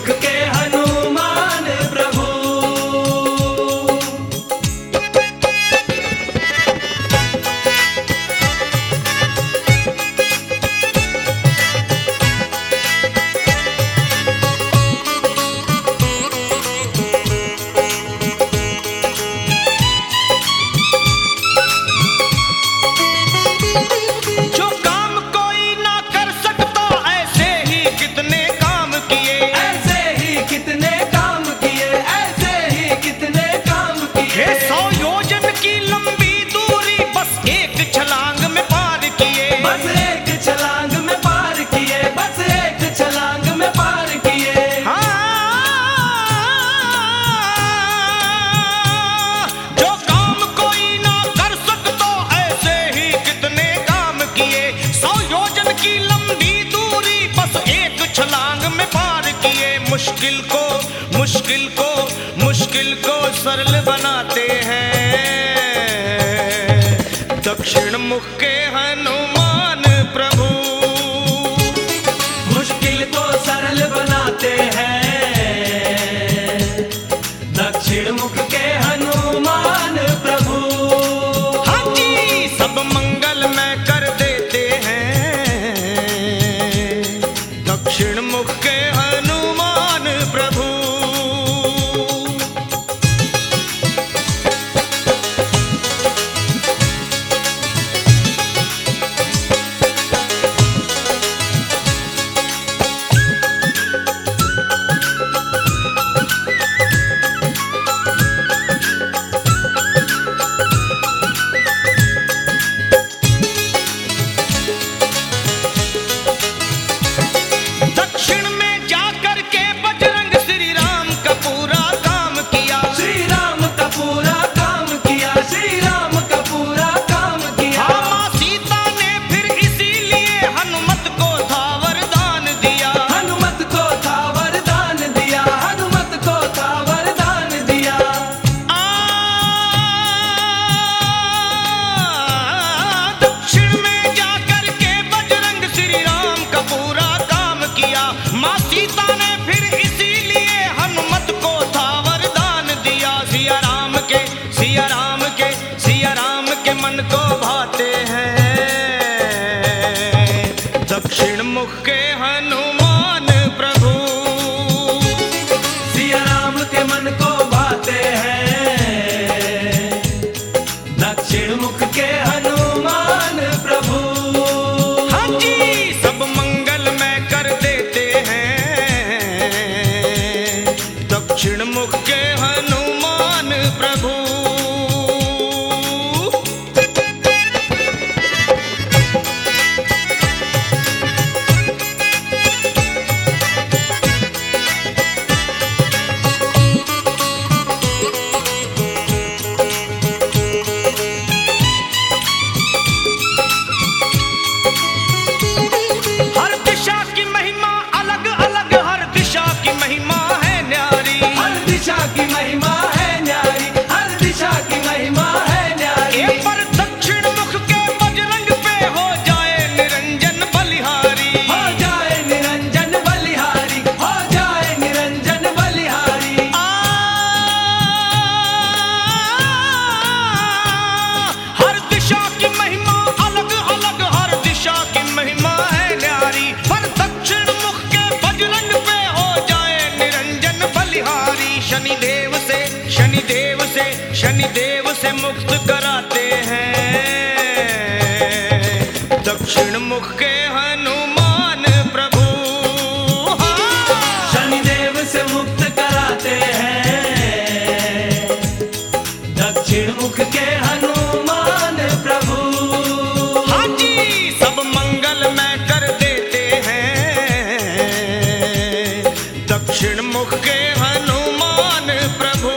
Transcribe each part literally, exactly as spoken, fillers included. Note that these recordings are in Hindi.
मुख के हनुमान प्रभु। जो काम कोई ना कर सकता ऐसे ही कितने काम किए, ऐसे ही कितने काम किए, ऐसे ही कितने काम किए। हे सौ योजन की लंबी दूरी बस एक छलांग में पार किए, बस एक छलांग में पार किए, बस एक छलांग में पार किए। हाँ, जो काम कोई ना कर सकता ऐसे ही कितने काम किए, सौ योजन की लंबी दूरी बस एक छलांग में पार किए। मुश्किल को मुश्किल को मुश्किल को सरल बनाते हैं दक्षिण मुख के हनुमान प्रभु। मुश्किल को सरल बनाते हैं दक्षिण मुख के हनुमान प्रभु। हाँ जी, सब मंगल में कर देते हैं दक्षिण मुख के हनुमान प्रभु। दक्षिण में जाकर के बजरंग श्री राम का पूरा काम किया, श्री राम का पूरा काम किया, श्री राम का पूरा काम किया। हाँ, माँ सीता ने फिर इसीलिए हनुमत को था वरदान दिया। हनुमत को था वरदान दिया, हनुमत को था वरदान दिया। आ, दक्षिण में जाकर के बजरंग श्री राम का पूरा काम किया, माँ सीता ने फिर इसीलिए हनुमत को था वरदान दिया। सिया राम के सिया राम के सिया राम के मन को भाते हैं दक्षिण मुख के हनुमान प्रभु। सिया राम के मन को भाते हैं दक्षिण मुख के हनुमान प्रभु। हाँ जी, सब मंगल में कर देते हैं दक्षिण मुख के हनुमान प्रभु। हर दिशा की महिमा अलग अलग, हर दिशा की महिमा है न्यारी। हर दिशा की महिमा है न्यारी, हर दिशा की महिमा है न्यारी। ए पर दक्षिण मुख के बजरंग पे हो जाए निरंजन बलिहारी। हो जाए निरंजन बलिहारी, हो जाए निरंजन बलिहारी। आ, हर दिशा की महिमा अलग अलग, हर दिशा की महिमा है न्यारी। पर दक्षिण मुख के बजरंग पे हो जाए निरंजन बलिहारी। शनिदेव से शनिदेव से शनिदेव से मुक्त कराते हैं दक्षिण मुख के हनुमान प्रभु। हाँ। शनिदेव से मुक्त कराते हैं दक्षिण मुख के हनुमान प्रभु। हाँ जी, सब मंगल में कर देते हैं दक्षिण मुख के हनुमान प्रभु।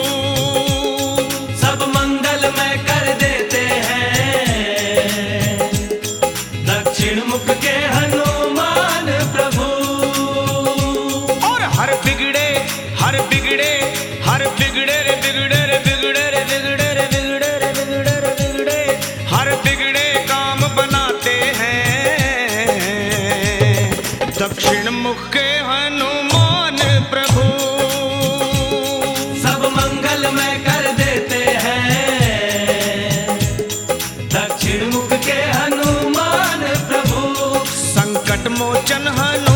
सब मंगल में कर देते हैं दक्षिण मुख के हनुमान प्रभु। और हर बिगड़े हर बिगड़े हर बिगड़े रे बिगड़े रे बिगड़े रे बिगड़े रे बिगड़े रे बिगड़े रे बिगड़े हर बिगड़े काम बनाते हैं दक्षिण मुख के हनुमान प्रभु। सब मंगलमय कर देते हैं दक्षिण मुख के हनुमान प्रभु। संकट मोचन हनुमान